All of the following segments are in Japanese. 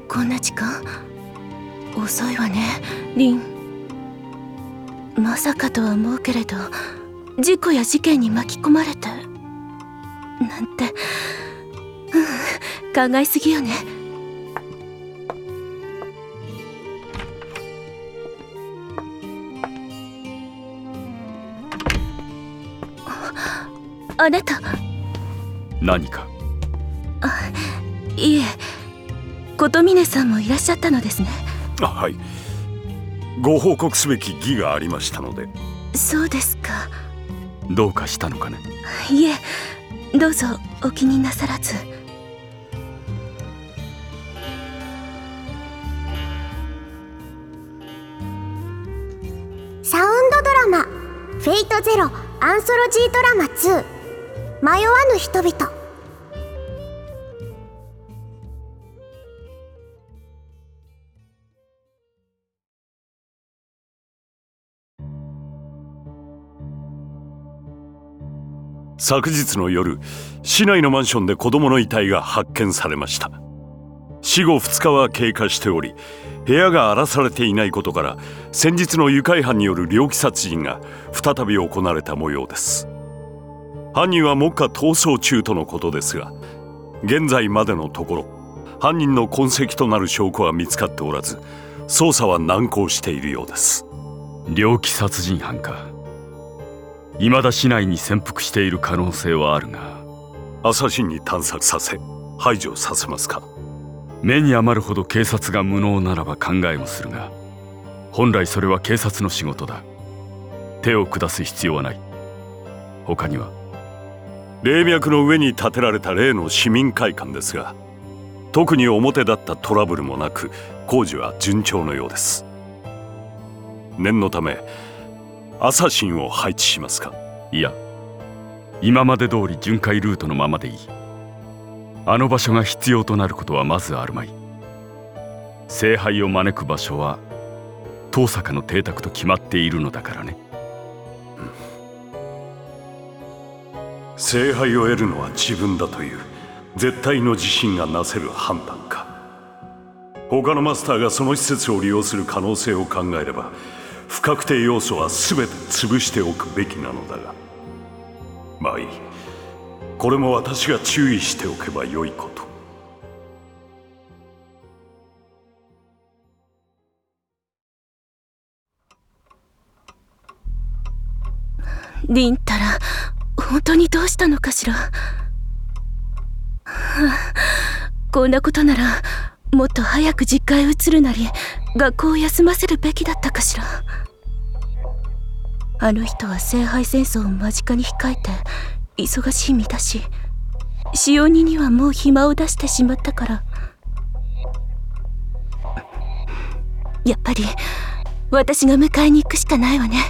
こんな時間？遅いわね、リン。まさかとは思うけれど、事故や事件に巻き込まれてなんて、考えすぎよね。あなた。 何か？ いえ、琴峰さんもいらっしゃったのですね。 はい、ご報告すべき儀がありましたので。 そうですか。 どうかしたのかね？ いえ、どうぞお気になさらず。 サウンドドラマ「フェイトゼロアンソロジードラマ2迷わぬ人々」。 昨日の夜、市内のマンションで子供の遺体が発見されました。死後2日は経過しており、部屋が荒らされていないことから、先日の愉快犯による猟奇殺人が再び行われた模様です。犯人は目下逃走中とのことですが、現在までのところ犯人の痕跡となる証拠は見つかっておらず、捜査は難航しているようです。 猟奇殺人犯か。未だ市内に潜伏している可能性はあるが、 アサシンに探索させ排除させますか？ 目に余るほど警察が無能ならば考えもするが、本来それは警察の仕事だ。手を下す必要はない。他には？ 霊脈の上に建てられた例の市民会館ですが、特に表立ったトラブルもなく、工事は順調のようです。念のためアサシンを配置しますか？ いや、今まで通り巡回ルートのままでいい。あの場所が必要となることはまずあるまい。聖杯を招く場所は遠坂の邸宅と決まっているのだからね。 聖杯を得るのは自分だという絶対の自信がなせる判断か。他のマスターがその施設を利用する可能性を考えれば、不確定要素は全て潰しておくべきなのだが、まあいい。これも私が注意しておけばよいこと。 リンたら本当にどうしたのかしら。こんなことならもっと早く実家へ移るなり、学校を休ませるべきだったかしら。あの人は聖杯戦争を間近に控えて忙しい身だし、使用人にはもう暇を出してしまったから、やっぱり私が迎えに行くしかないわね。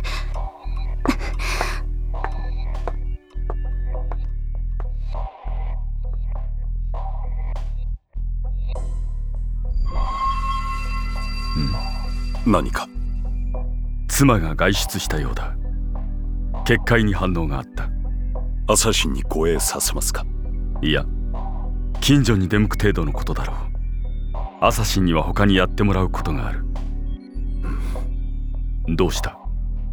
何か？ 妻が外出したようだ。結界に反応があった。 アサシンに護衛させますか？ いや、近所に出向く程度のことだろう。アサシンには他にやってもらうことがある。どうした？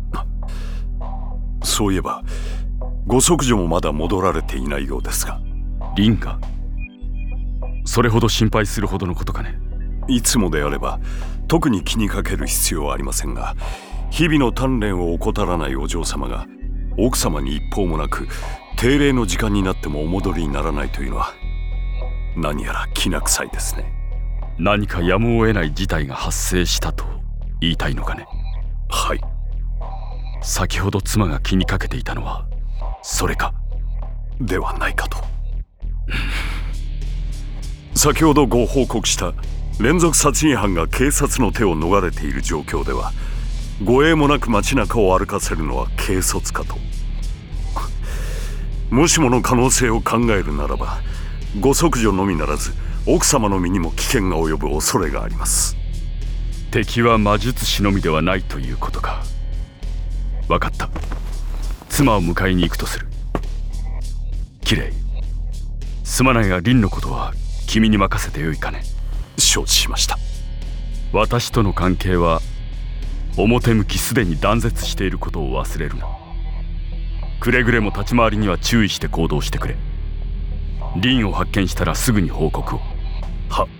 そういえばご息女もまだ戻られていないようですが。 リンが？それほど心配するほどのことかね？ いつもであれば特に気にかける必要はありませんが、日々の鍛錬を怠らないお嬢様が奥様に一報もなく定例の時間になってもお戻りにならないというのは、何やらきな臭いですね。 何かやむを得ない事態が発生したと言いたいのかね？ はい。 先ほど妻が気にかけていたのはそれか？ ではないかと。先ほどご報告した連続殺人犯が警察の手を逃れている状況では、護衛もなく街中を歩かせるのは軽率かと。もしもの可能性を考えるならば、ご息女のみならず奥様の身にも危険が及ぶ恐れがあります。 敵は魔術師のみではないということか。分かった。妻を迎えに行くとする。キレイ、すまないがリンのことは君に任せてよいかね？ 承知しました。 私との関係は表向きすでに断絶していることを忘れるな。くれぐれも立ち回りには注意して行動してくれ。リンを発見したらすぐに報告を。 は